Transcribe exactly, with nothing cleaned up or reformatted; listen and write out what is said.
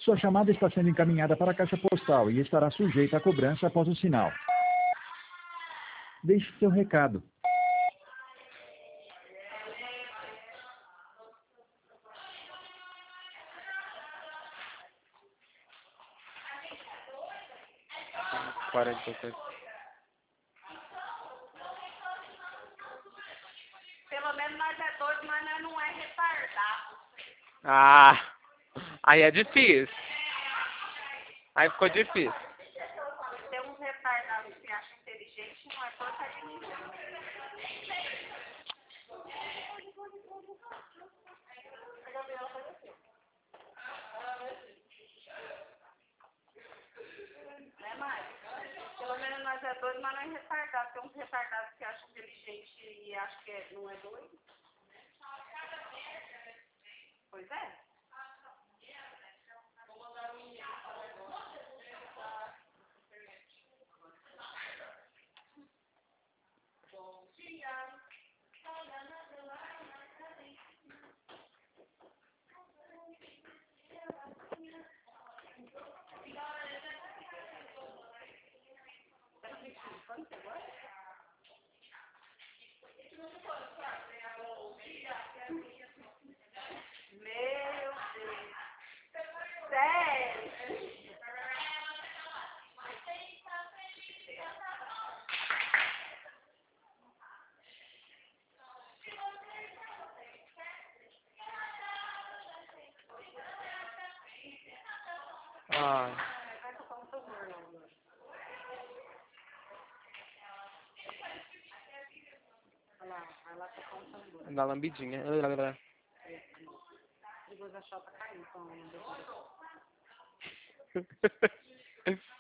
Sua chamada está sendo encaminhada para a caixa postal e estará sujeita a cobrança após o sinal. Deixe seu recado. quarenta e pouco. Pelo menos nós é doido, mas nós não é retardado. Ah, aí é difícil. Aí ficou difícil. Tem uns retardados que acham inteligente, não é força de ninguém. Né, Mari? Pelo menos nós é doido, mas não é retardado. Tem uns retardados que acham inteligente e acham que é- não é doido. Pois é. Meu Deus. Sério? Ah, Vai tocar um tambor, não. Olha lá, vai lá tocar um tambor. dá lambidinha. Depois a chota caiu, então.